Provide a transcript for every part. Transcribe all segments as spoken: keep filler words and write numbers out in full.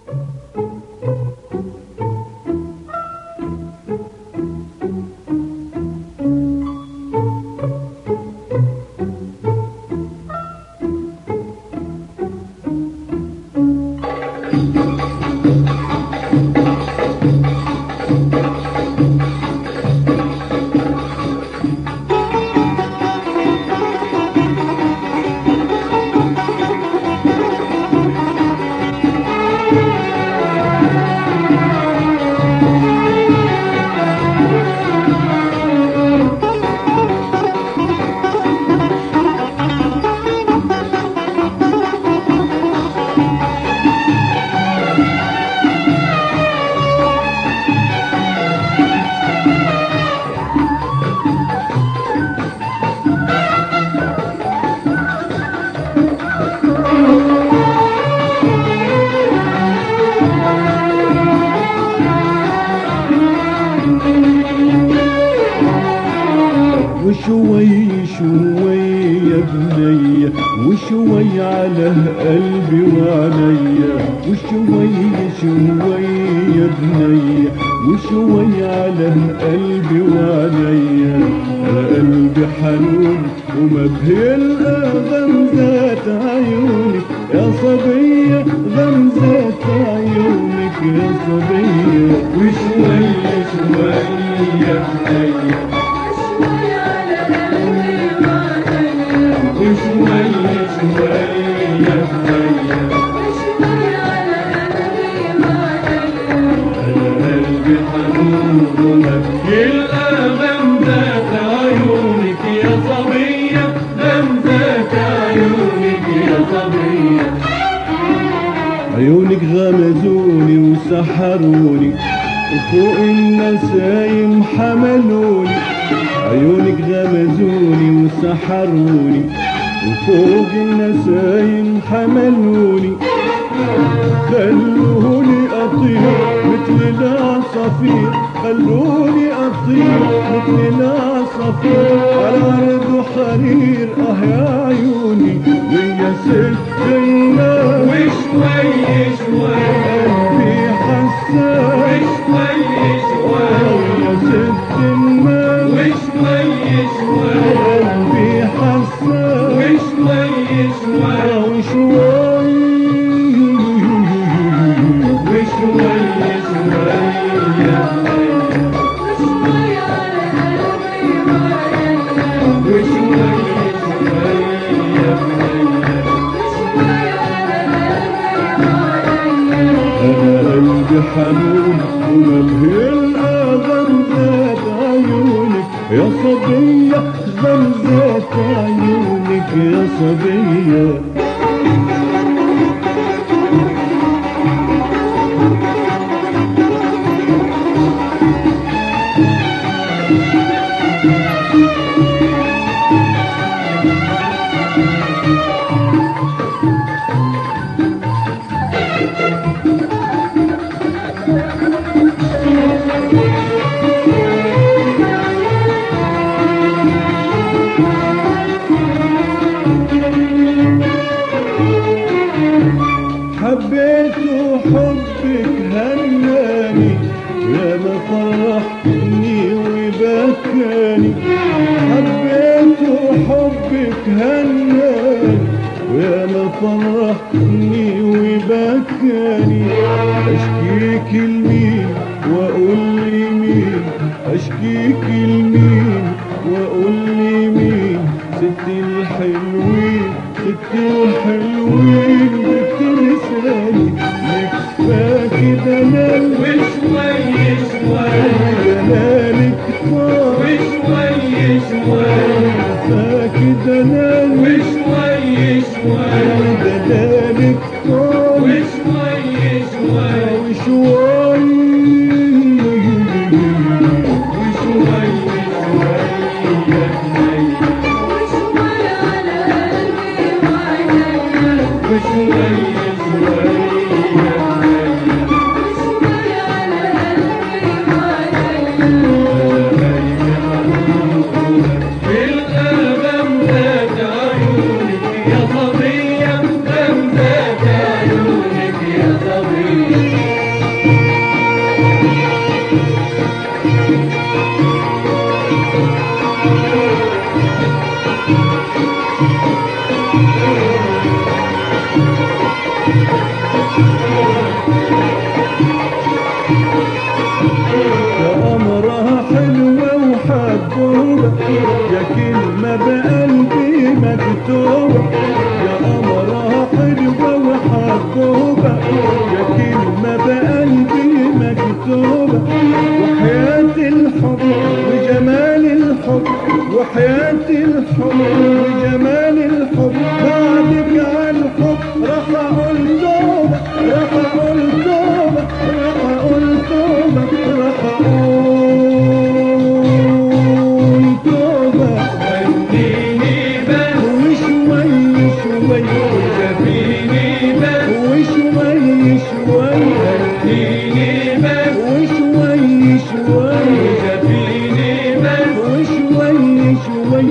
وشوي شوي يا بنية وشوي على قلبي وعليا، وشوي شوي يا بنية وشوي على قلبي وعليا. أنا قلبي حنون ومبهل غمزات عيونك يا صبية، غمزات عيونك يا صبية. وشوي شوي يا بنية وشوي شوي يا بنية وشوي على قلبي وعليا. أنا قلبي حنون ومبهل غمزات عيونك يا صبية، غمزات عيونك يا صبية. عيونك غمزوني وسحروني وفوق النسايم حملوني. عيونك غمزوني وسحروني وفوق النسايم حملوني. خلوني أطير مثل العصافير، خلوني أطير مثل العصافير على أرض حرير. آه يا عيوني ويا ست النار وشوي شوي قلبي حساس، وشوي شوي ويا ست النار وشوي شوي قلبي حساس، وشوي شوي وشوي وشوي شوي يا بنية وشوي على قلبي وعليا. وشوي شوي يا بنية وشوي على قلبي وعليا. أنا قلبي حنون ومبهل غمزات عيونك يا صبية، غمزات عيونك يا صبية. حبيت وحبك هناني يا ما فرحتني وبكاني. حبيت وحبك هناني ويا ما فرحتني وبكاني. اشكيك لمين واقول لي مين، اشكيك لمين واقول لي مين. ست الحلوين ست الحلوين بترسالي مكفاكي دلال وشوي شوي دلالك طار، وشوي شوي مكفاكي دلال وشوي شوي دلالك طار، وشوي شوي وشوي وشوي شوي يا بنية وشوي على قلبي وعليا. وشوي شوي يا بنية وشوي على قلبي وعليا. أنا قلبي حنون بالغمزات عيونك يا صبية، غمزات عيونك يا صبية. يا أمرها حلوة وحبوبة، يا كلمة بقلبي مكتوبة. يا أمرها حلوة وحبوبة، يا كلمة بقلبي مكتوبة. وحياة الحب وجمال الحب، وحياة الحب وجمال الحب، بعدك على الحب راح أقول توبة، راح أقول توبة، راح أقول توبة، راح أقول توبة. وديني بس وشوي شوي وجابيني بس وشوي شوي وديني بس وشوي شوي وجابيني بس وشوي شوي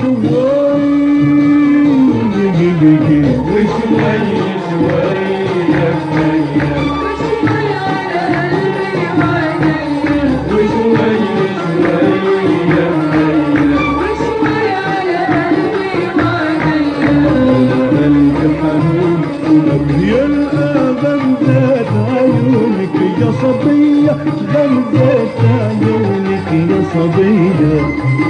وشوي وشوي شوي يا بنية وشوي على قلبي وعينيا، وشوي شوي يا بنية وشوي على قلبي وعينيا. قلبي حنون ولو يلقى غمزات عيونك يا صبية، غمزات عيونك يا صبية.